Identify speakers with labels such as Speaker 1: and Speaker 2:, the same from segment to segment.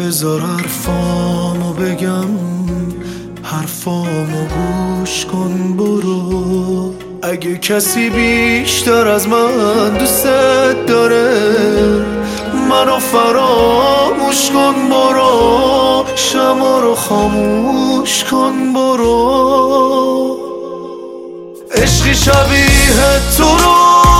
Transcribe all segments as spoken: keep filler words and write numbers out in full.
Speaker 1: بذار حرفامو بگم، حرفامو گوش کن برو. اگه کسی بیشتر از من دوست داره منو فراموش کن برو. شما رو خاموش کن برو. عشقی شبیه تو رو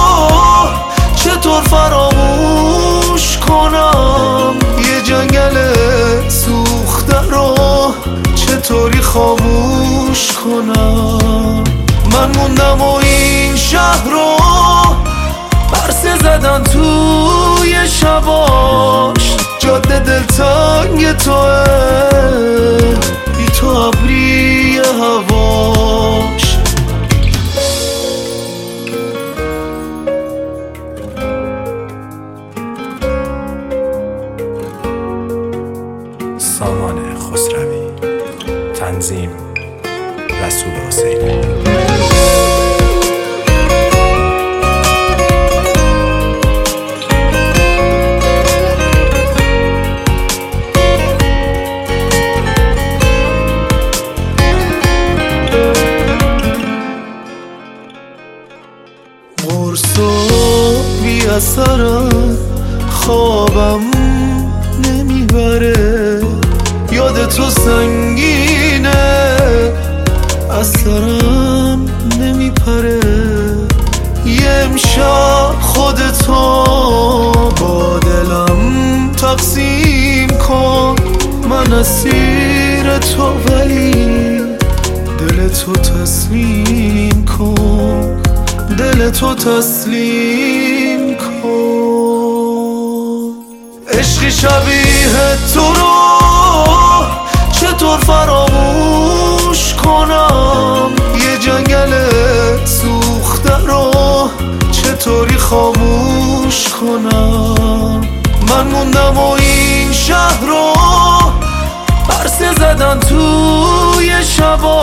Speaker 1: چطور فراموش کنم؟ یه جنگل سوخته رو چطوری خاموش کنم؟ من موندم و این شهر رو برسه زدن توی شباش. جاده دلتنگ توه بی تو ابری هواش.
Speaker 2: سامان خسروی، تنظیم رسول حسینی.
Speaker 1: قرص و بی اثرم خوابم نمیبره. یاد تو سنگینه از سرم نمیپره. یه امشب خودتو با دلم تقسیم کن. من اسیر تو ولی دل تو تسلیم کن. دل تو تسلیم کن. عشقی شبیه تو رو چطور فراموش کنم؟ یه جنگل سوخته رو چطوری خاموش کنم؟ من موندم و این شهر رو برسه زدن توی شبا.